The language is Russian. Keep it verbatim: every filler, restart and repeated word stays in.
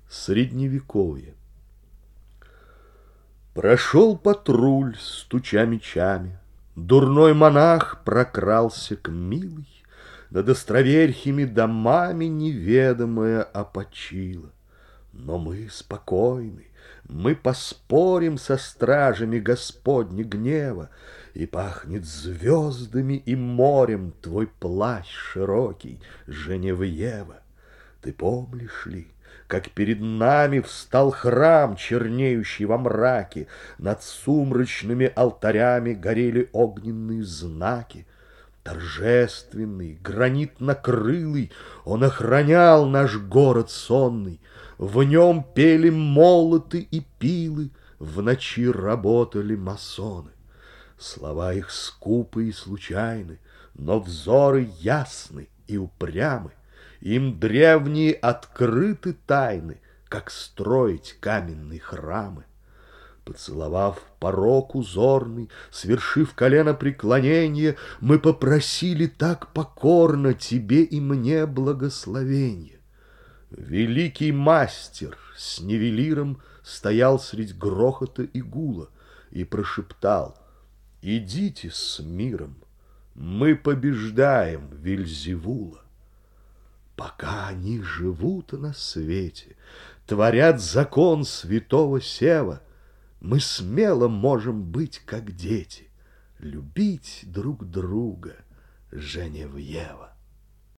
Средневековье. Прошел патруль, стуча мечами, дурной монах прокрался к милой, над островерхими домами неведомая опочила. Но мы спокойны, мы поспорим со стражами Господня гнева, и пахнет звездами и морем твой плащ широкий, Женевьева. Ты помнишь ли, как перед нами встал храм, чернеющий во мраке, над сумрачными алтарями горели огненные знаки. Торжественный, гранитно-крылый, он охранял наш город сонный. В нем пели молоты и пилы, в ночи работали масоны. Слова их скупы и случайны, но взоры ясны и упрямы. Им древние открыты тайны, как строить каменные храмы. Поцеловав порог узорный, свершив колено преклонение, мы попросили так покорно тебе и мне благословенье. Великий мастер с нивелиром стоял средь грохота и гула и прошептал: идите с миром, мы побеждаем Вельзевула. Пока они живут на свете, творят закон святого Сева, мы смело можем быть как дети, любить друг друга, Женевьева.